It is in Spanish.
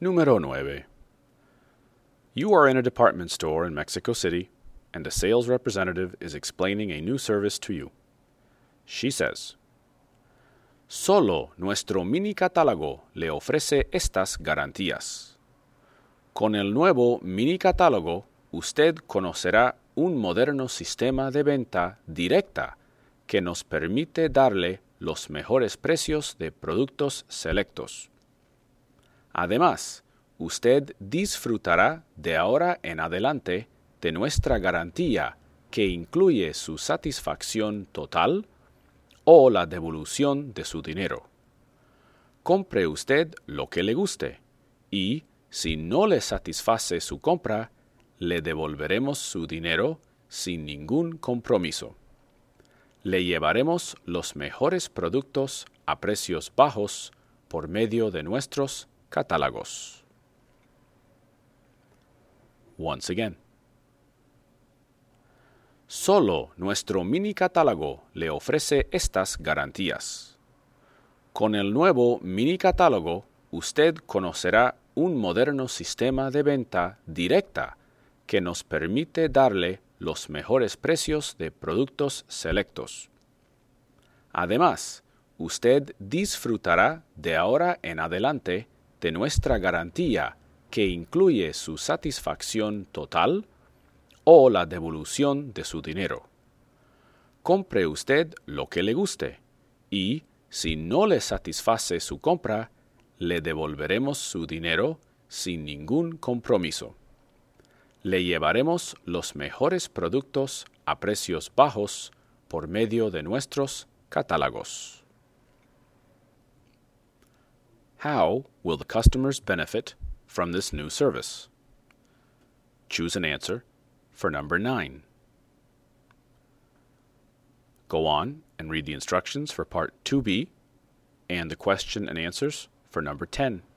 Número 9. You are in a department store in Mexico City, and a sales representative is explaining a new service to you. She says, Solo nuestro mini catálogo le ofrece estas garantías. Con el nuevo mini catálogo, usted conocerá un moderno sistema de venta directa que nos permite darle los mejores precios de productos selectos. Además, usted disfrutará de ahora en adelante de nuestra garantía que incluye su satisfacción total o la devolución de su dinero. Compre usted lo que le guste y, si no le satisface su compra, le devolveremos su dinero sin ningún compromiso. Le llevaremos los mejores productos a precios bajos por medio de nuestros catálogos. Once again. Solo nuestro mini catálogo le ofrece estas garantías. Con el nuevo mini catálogo, usted conocerá un moderno sistema de venta directa que nos permite darle los mejores precios de productos selectos. Además, usted disfrutará de ahora en adelante de nuestra garantía que incluye su satisfacción total o la devolución de su dinero. Compre usted lo que le guste y, si no le satisface su compra, le devolveremos su dinero sin ningún compromiso. Le llevaremos los mejores productos a precios bajos por medio de nuestros catálogos. How will the customers benefit from this new service? Choose an answer for number 9. Go on and read the instructions for part 2B and the question and answers for number 10.